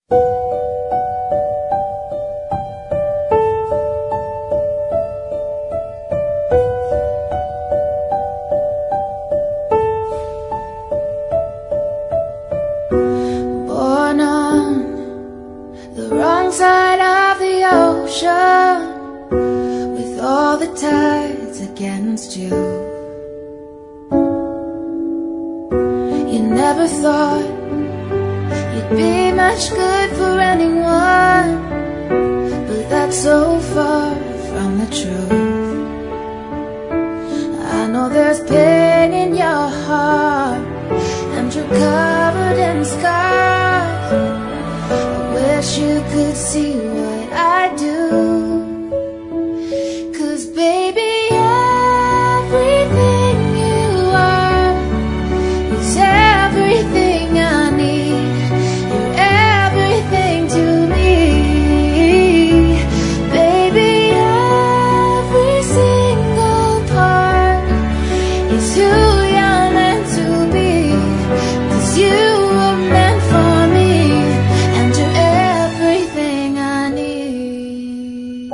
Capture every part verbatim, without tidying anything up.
Born on the wrong side of the ocean, with all the tides against you. You never thought you'd be much good for anyone, but that's so far from the truth. I know there's pain in your heart, and you're covered in scars. I wish you could see what I do, 'cause baby, everything you are is everything I need. You're everything to me. Baby, every single part is who you're meant to be, 'cause you were meant for me, and you're everything I need.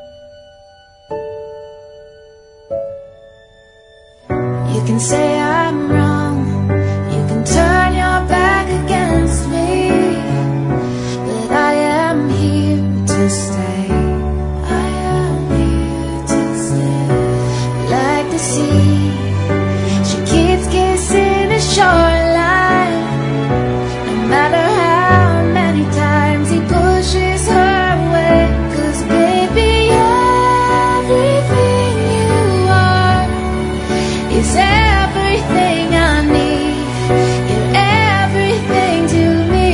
You can say I'm wrong, you can turn your back against me, but I am here to stay. I am here to stay. Like the sea, she keeps kissing the shoreline, no matter how many times he pushes her away. 'Cause baby, everything you are is everything I need. You're everything to me.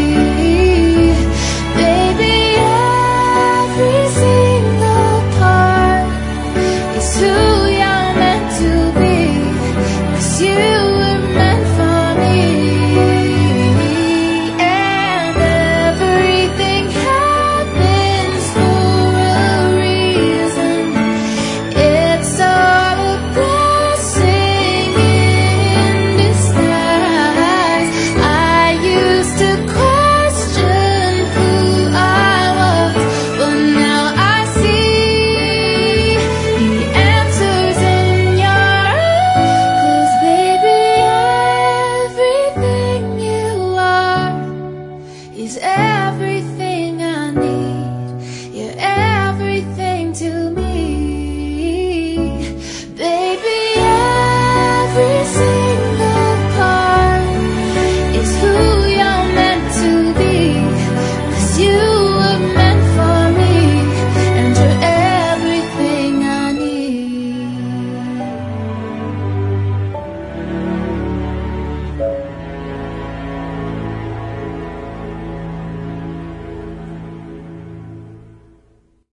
Baby, every single part is who you're meant to be, 'cause you were meant for me. And everything happens for a reason. It's all a blessing in disguise. I used to question who I was, but now I see the answers in your eyes. 'Cause baby, everything you are is everything